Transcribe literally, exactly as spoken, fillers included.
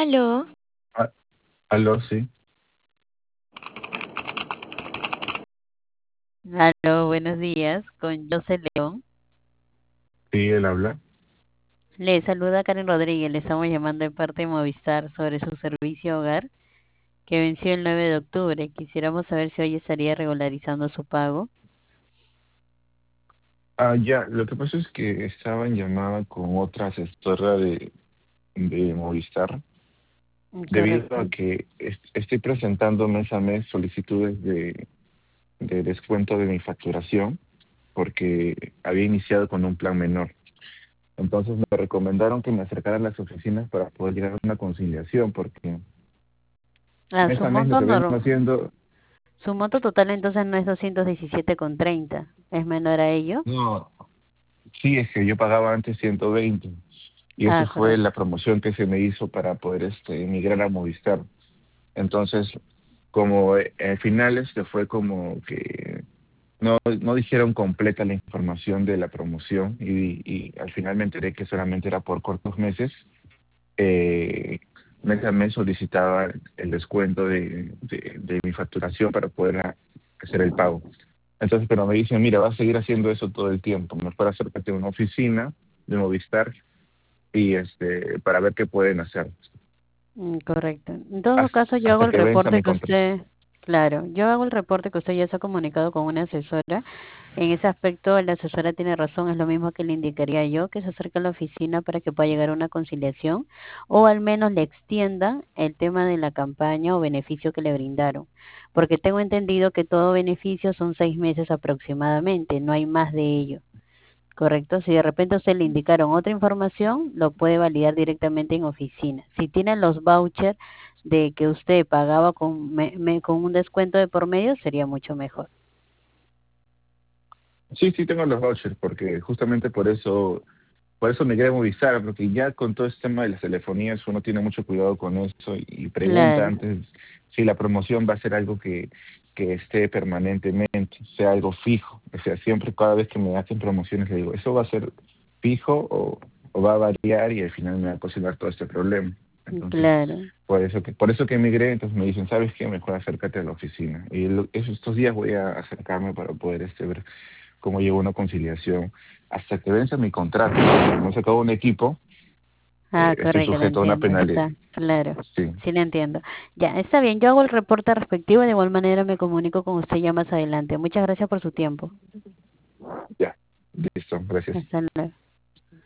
Aló, Ah, aló, sí, Aló, buenos días, con José León. sí, él habla. Le saluda Karen Rodríguez, le estamos llamando de parte de Movistar sobre su servicio hogar que venció el nueve de octubre. Quisiéramos saber si hoy estaría regularizando su pago. Ah, ya, lo que pasa es que estaba en llamada con otra asesora de, de Movistar, Mm, debido correcto. a que est- estoy presentando mes a mes solicitudes de, de descuento de mi facturación, porque había iniciado con un plan menor. Entonces me recomendaron que me acercara a las oficinas para poder llegar a una conciliación, porque Ah, mes su a mes lo monto que vengo norm- haciendo, su monto total entonces no es doscientos diecisiete con treinta, ¿es menor a ello? no, sí, es que yo pagaba antes ciento veinte. Y Ah, esa fue correcto. la promoción que se me hizo para poder este, emigrar a Movistar. Entonces, como eh, en finales, que fue como que no, no dijeron completa la información de la promoción y, y al final me enteré que solamente era por cortos meses, eh, mes a mes solicitaba el descuento de, de, de mi facturación para poder a- hacer el pago. Entonces, pero me dicen, mira, vas a seguir haciendo eso todo el tiempo, mejor acércate a una oficina de Movistar y este para ver qué pueden hacer Mm, correcto. En todo hasta, caso, yo hago hasta el que venza reporte mi que contrato. usted, claro, yo hago el reporte que usted ya se ha comunicado con una asesora. En ese aspecto, la asesora tiene razón, es lo mismo que le indicaría yo, que se acerque a la oficina para que pueda llegar a una conciliación o al menos le extienda el tema de la campaña o beneficio que le brindaron. Porque tengo entendido que todo beneficio son seis meses aproximadamente, no hay más de ello. Correcto. Si de repente a usted le indicaron otra información, lo puede validar directamente en oficina. Si tiene los vouchers de que usted pagaba con, me- me- con un descuento de por medio, sería mucho mejor. Sí, sí tengo los vouchers porque justamente por eso por eso me quedé Movistar, porque ya con todo este tema de las telefonías uno tiene mucho cuidado con eso y pregunta Claro, antes si la promoción va a ser algo que, que esté permanentemente, sea algo fijo. O sea, siempre cada vez que me hacen promociones le digo, ¿eso va a ser fijo o, o va a variar? Y al final me va a ocasionar todo este problema. Entonces, claro. por eso que, por eso que emigré, entonces me dicen, ¿sabes qué? Mejor acércate a la oficina. Y lo- eso- estos días voy a acercarme para poder este, ver cómo llevo una conciliación hasta que vence mi contrato, porque como he sacado un equipo, Ah, eh, estoy correcto, lo sujeto a una entiendo. penalidad. Está claro. Sí, Sí, lo entiendo. Ya, está bien. Yo hago el reporte respectivo. De igual manera me comunico con usted ya más adelante. Muchas gracias por su tiempo. ya, listo, gracias. Hasta luego.